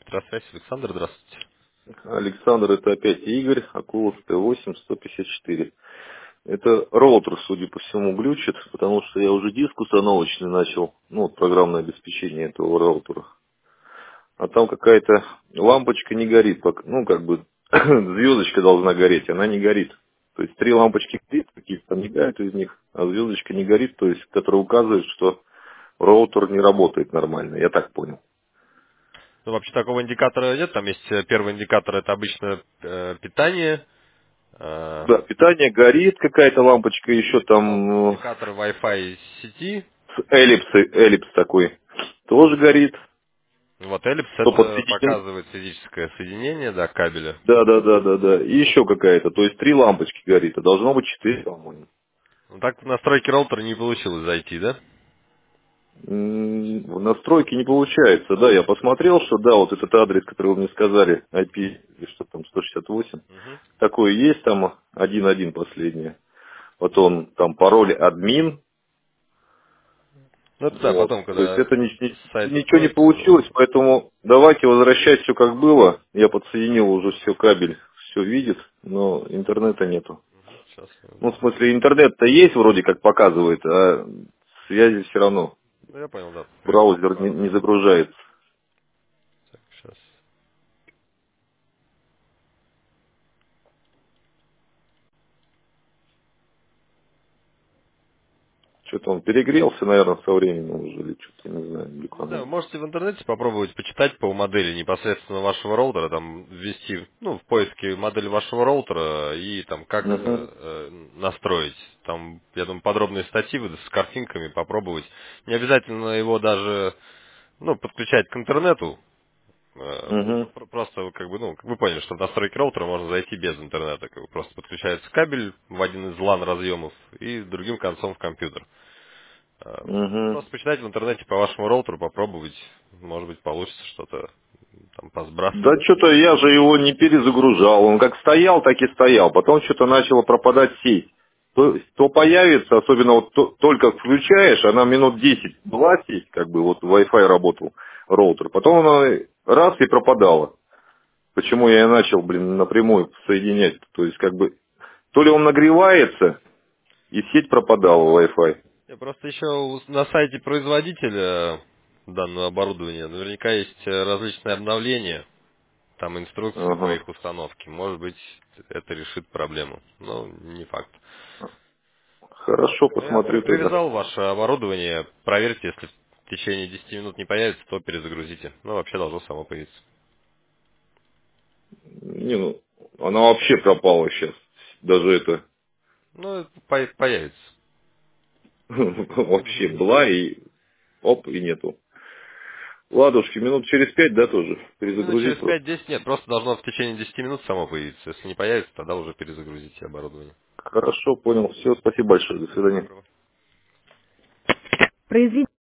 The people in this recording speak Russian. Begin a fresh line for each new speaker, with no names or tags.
Здравствуйте, Александр, здравствуйте.
Александр, это опять Игорь, Акулов Т8-154. Это роутер, судя по всему, глючит, потому что я уже диск установочный начал, ну, вот программное обеспечение этого роутера. А там какая-то лампочка не горит, ну, как бы звездочка должна гореть, она не горит. То есть три лампочки горит, какие-то там мигают из них, а звездочка не горит, то есть, которая указывает, что роутер не работает нормально, я так понял.
Ну, вообще такого индикатора нет. Там есть первый индикатор, это обычно питание. э,
Да, питание горит, какая-то лампочка еще
вот
там,
индикатор Wi-Fi сети.
эллипс такой тоже горит.
Вот эллипс
То
это
подсоединен.
показывает физическое соединение, да, кабеля.
Да, да, да, да, да. И еще какая-то. То есть три лампочки горит, а должно быть четыре, по-моему.
Ну, так в настройки роутера не получилось зайти, да?
В настройке не получается. Да, я посмотрел, что да, вот этот адрес, который вы мне сказали, IP, или что там, 168,
Мгм.
такой есть там, 1.1 последнее. Вот он, там пароль админ.
Ну, это да,
Вот.
потом,
То есть
когда
это
сайт
ничего не
откроется.
получилось, поэтому давайте возвращать все как было. Я подсоединил уже все кабель, все видит, но интернета нету.
Сейчас.
Ну, в смысле, интернет-то есть, вроде как показывает, а связи все равно.
Ну, я понял, да. Придется
Браузер
пару
не
минут.
загружается.
Так, сейчас.
Что-то он перегрелся, наверное, со временем уже, или что-то, не знаю,
Не знаю,
глюканул.
можете в интернете попробовать почитать по модели непосредственно вашего роутера, там ввести, ну, в поиске модель вашего роутера и там как
Угу,
настроить. Там, я думаю, подробные статьи с картинками попробовать. Не обязательно его даже, ну, подключать к интернету.
угу,
Просто, как бы, ну, вы поняли, что в настройки роутера можно зайти без интернета. Как бы просто подключается кабель в один из LAN разъемов и другим концом в компьютер.
угу.
Просто почитать в интернете по вашему роутеру, попробовать. Может быть, получится что-то там
Да
посбрасывать.
что-то я же его не перезагружал. Он как стоял, так и стоял. Потом что-то начало пропадать сеть. То появится, особенно вот только включаешь, она минут 10 была сеть, как бы вот Wi-Fi работал, роутер. Потом она раз и пропадала. Почему я и начал, напрямую соединять. То есть, как бы, то ли он нагревается, и сеть пропадала Wi-Fi.
Я просто еще на сайте производителя данного оборудования наверняка есть различные обновления, там инструкции по
Ага.
их установке. Может быть, это решит проблему. Но не факт.
Хорошо,
Но я
посмотрю тогда.
привязал ваше оборудование. Проверьте, если в течение 10 минут не появится, то перезагрузите. Ну, вообще должно само появиться.
Не, ну, она вообще пропала сейчас. Даже это
Ну, появится.
вообще была и оп, и нету. Ладушки, минут через 5, да, тоже?
Минут через
Перезагрузить просто.
5-10 нет, просто должно в течение 10 минут само появиться. Если не появится, тогда уже перезагрузите оборудование.
Хорошо, понял. Все, спасибо большое. До
Всего
свидания.
доброго.
Произведение.